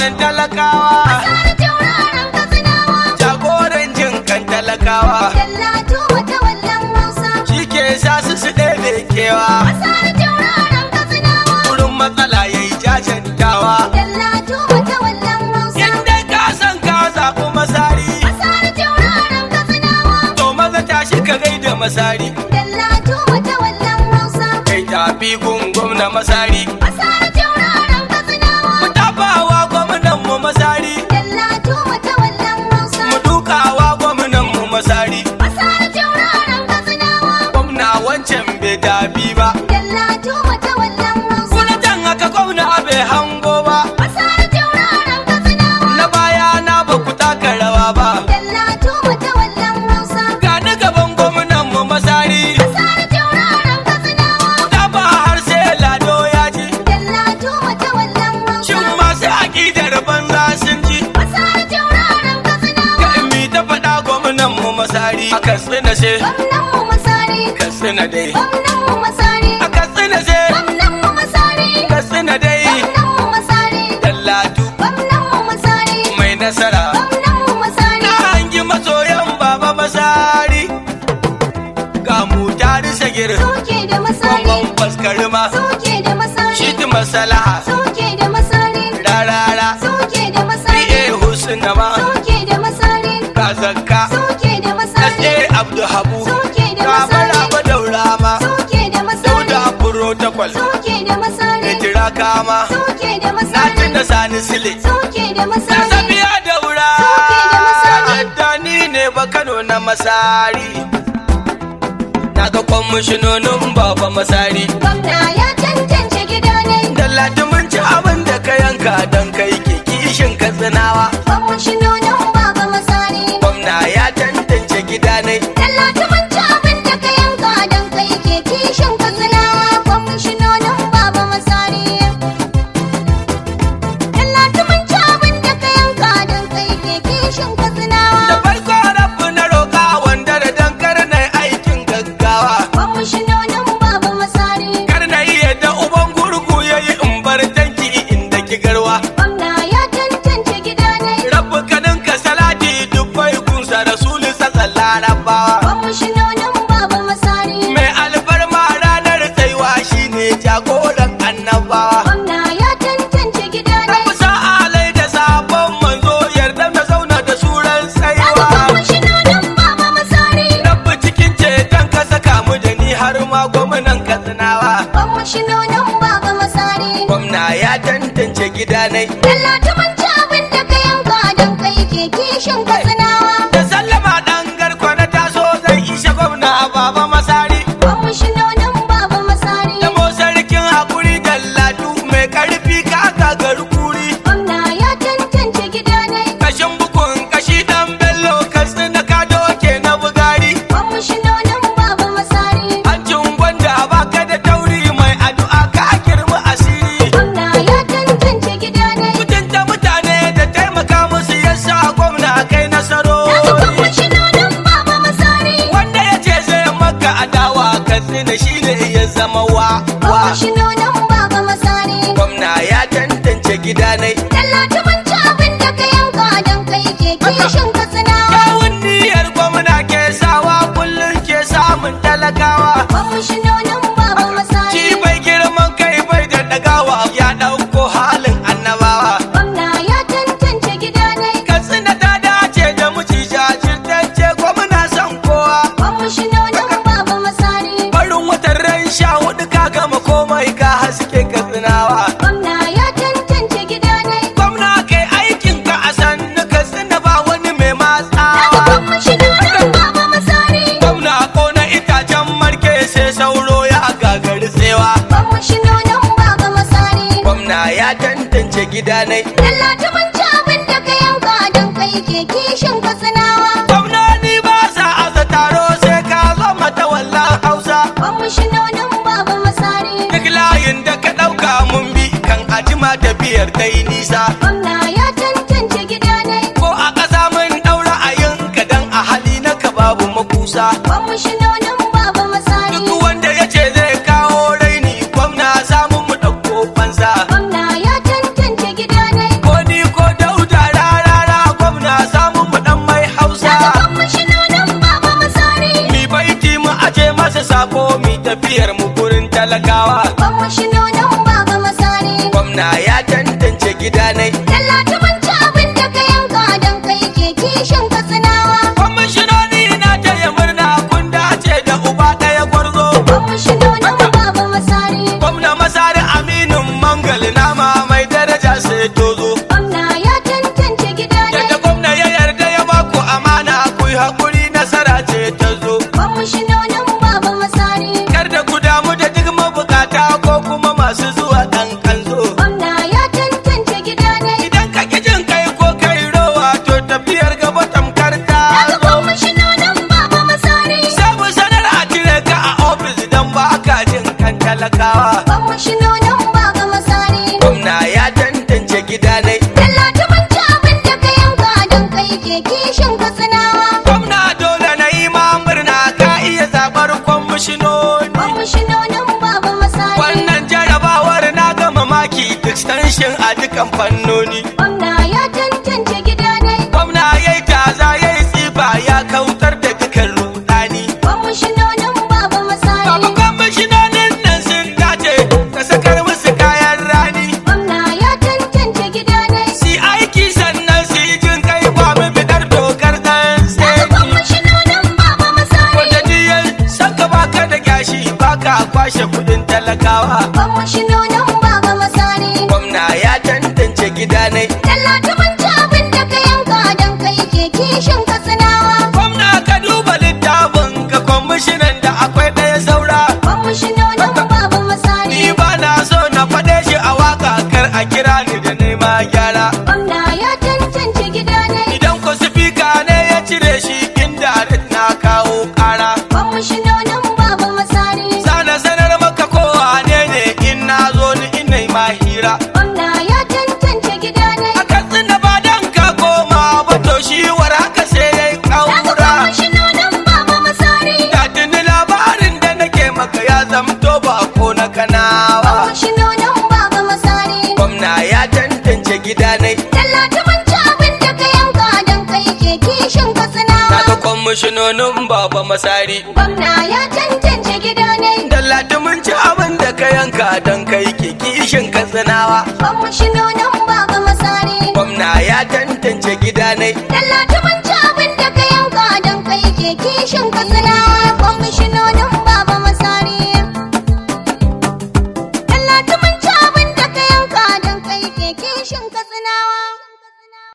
gwamnan talakawa, Masari tauraron Katsinawa, jagoran jin kan talakawa, Dallatu matawallan Hausa, shi ke sa su ɗebe kewa, Masari tauraron Katsinawa, wurin matsala ya yi jajantawa. Dallatu matawallan Hausa, Inda ka san ka zaɓi masari, Masari tauraron Katsinawa, to maza tashi ka gaida masari, Dallatu matawallan Hausa, kai tafi gun gwamna masari. Masari tauraron Katsinawa, Mu tafawa gwamnan mu masari, Dallatu matawallan Hausa, mu dukawa gwamnan mu masari. Masari tauraron Katsinawa, Gwamna wancan bai tafi ba, Dallatu matawallan Hausa, kuna jan haka gwamna bai hango ba, Masari tauraron Katsinawa, na baya na ba ku taka rawa ba. Dallatu matawallan Hausa, Gani gaban gwamnan mu masari, Masari tauraron Katsinawa, tafa har sai lado ya ji, Dallatu matawallan Hausa, shin masu aƙidar banza sun ji. Masari tauraron Katsinawa, Ka mi ta faɗa gwamnan mu masari, a katsina ce, gwamnan mu Masari, katsina dai, gwamnan mu Masari, a katsina ce, gwamnan mu Masari, katsina dai, gwamnan mu Masari, dallatu gwamnan mu Masari, mai nasara. gwamnan mu Masari, Na hangi masoyan baba masari, ga mu tari sagir, soke da Masari, kwamban faskari ma, soke da Masari, shiti masalaha, soke da Masari, rarara, soke da Masari, iya husna ma, soke da Masari, ga zakka, soke da Masari, ɗaɗe abdu habu, soke da ga Masari, maraba daura ma, soke da Masari, dauda protocol, soke da Masari, da jira kama, soke da na Masari, tuna sani sile, soke da na Masari, sabiya daura, Soke da Masari. yadda ni ne ba Kano na masari, na ga kwamishinonin baba masari, gwamna ya tantance gida ne, dallati mun ci abin da ka yanka don kai ke kishin katsinawa, kwamishinonin Baba Masari, gwamna ya tantance gida ne, Dallatu mun ci abin da ka yanka don kai ke kishin Katsinawa, kwamishinonin Baba Masari. Dallatu mun ci abin da ka yanka don kai ke kishin da Katsinawa, farko rabu na roƙa wanda da dankar na aikin gaggawa, kwamishinonin Baba Masari. kar na iya da uban gurgu ya yi in bar tanki inda ki garwa, Gwamna ya tantance gida ne, rabu kanin ka salati dubbai kunsa rasulu tsatsan larabawa, kwamishinonin Baba Masari. mai alfarma ranar tsaiwa shine jagoran annabawa, Gwamna ya tantance gida ne, rabu sa'alai da sabon manzo yarda na zauna da suran daga tsaiwa, kwamishinonin Baba Masari. rabu cikin ceton ka saka mu da ni har ma gwamnan katsinawa, Kwamishinonin Baba Masari. gwamna ya tantance gida nai. Dallatu mun ci abin da ka yanka don kai ke kishin Katsinawa, Da sallama ɗan garko na taso zai ishe gwamna a baba masari. kwamishinonin Baba Masari. Da mo sarkin haƙuri da ladu mai ƙarfi ka gagar kuri. Gwamna ya tantance gida ne, Kashin bukun kashi ɗan bello kasu na ka doke na bugari. kwamishinonin Baba Masari. Hancin gwanda baka da tauri mai addu'a ka girma asiri. Gwamna ya tantance gida ne, Mutunta mutane da taimaka musu yasa gwamna kai daga nasarori. kwamishinonin Baba Masari. Wanda ya ce zai maka adawa katsina shi ne ya zama wa. Kwamishinonin Baba Masari. Gwamna ya tantance gida nai. Dallatu mun ci abin da ka yanka don kai ke kishin Katsinawa, Kyawun niyyar gwamna ke sawa kullum ke samun talakawa. kwamishinonin Baba Masari. Shi bai girman kai bai da dagawa ya ɗauko halin annabawa. Gwamna ya tantance gida ne, Katsina ta dace da miji jajirtacce gwamna son kowa. kwamishinonin Baba Masari. Barin watan ran 14 ka gama komai ka haske katsinawa. Gwamna ya tantance gida ne, Gwamna kai aikin ka a sannu katsina ba wani mai daga matsawa. kwamishinonin Baba Masari. Gwamna kona itacen marke sai sauro ya gagari tsewa. Kwamishinonin Baba Masari. Gwamna ya tantance gida nai. Dallatu mun ci abin da ka yanka don kai ke kishin Katsinawa, Gwamnoni ba sa aza taro sai ka zo mata wallan Hausa. kwamishinonin Baba Masari. Duk layin da ka ɗauka mun bi kan ajima tafiyar ta yi nisa. Gwamna ya tantance gida ne, Ko a ƙasa mun ɗaura a yin kadan a hali na ka babu makusa. kwamishinonin Baba Masari. Duk wanda ya ce zai kawo raini gwamna samun mu ɗauko fansa. Gwamna ya tantance gida ne, Ko ni ko sako mi tafiyar mu gurin talakawa. Kwamishinonin Baba Masari. Gwamna ya tantance gidanai. Dallatu mun ci abin da ka yanka don kai ke kishin Katsinawa. Kwamishinoni na taya murna kun dace da uba ɗaya gwarzo. Kwamishinonin Baba Masari. Gwamna Masari Aminin Mangal nama mai daraja sai tozo. Gwamna ya tantance gidanai. Yadda gwamna ya yarda ya baku amana ku yi haƙuri nasara ce ta zo. Kwamishinonin Baba Masari. Kar da ku damu da duk mabukata ko kuma masu zuwa ɗan kanzo. Gwamna ya tantance gidanai. Idan ka ƙi jin kai ko kai rowa to tafiyar gaba tamkar ta Daga zo. kwamishinonin Baba Masari. Sai mu sanar a cire ka a ofis don ba ka jin kan talakawa. Kwamishinonin Baba Masari. Gwamna ya tantance gidanai. Dallatu mun ci abin da ka yanka don kai ke kishin Katsinawa. Gwamna dole na yi ma murna ka iya zaɓar kwamishinoni. Kwamishinonin Baba Masari. Wannan jarabawar na gama maki extension a dukan fannoni. Gwamna ya tantance gidanai. Gwamna ya yi taza ya yi tsifa ya kautar da dukan rudani. Kwamishinonin Baba Masari. Baba kwamishinonin nan sun dace ka sakar musu kayan rani. Gwamna ya tantance gidanai. Si aiki sannan su yi jin kai ba mu bidar dokar ɗan Daga sai. kwamishinonin Baba Masari. Wata diyar saka baka da gashi baka kwashe kudin talakawa. Kwamishinonin Baba Masari. Gwamna ya tantance gidanai. Dallatu mun ci abin da ka yanka don kai ke kishin Katsinawa. Gwamna ka duba littafin ka kwamishinan da akwai ɗaya saura. Kwamishinonin Baba Masari. Ni ba na so na faɗe shi a waka kar a kira ni da nema gyara. Gwamna ya tantance gidanai. Idan ku sifika ne ya cire shi inda na kawo ƙara. Kwamishinonin Baba Masari. Sana sanar maka kowa ne in na zo ni ina yi mahira. Gwamna ya tantance gidanai. A katsina ba dan ka koma ba to shi war haka sai ya yi Daga ƙaura. kwamishinonin Baba Masari. Da tuni labarin da nake maka ya zamto ba ko na kanawa. Kwamishinonin Baba Masari. Gwamna ya tantance gidanai. Dallatu mun ci abin da ka yanka don kai ke kishin Katsinawa. Kaga kwamishinonin Baba Masari. Gwamna ya tantance gidanai. Dallatu mun ci abin da ka yanka don kai ke kishin katsinawa. Kwamishinonin Baba Masari. Gwamna ya tantance gidanai. Dallatu mun ci abin da ka yanka don kai ke kishin Katsinawa.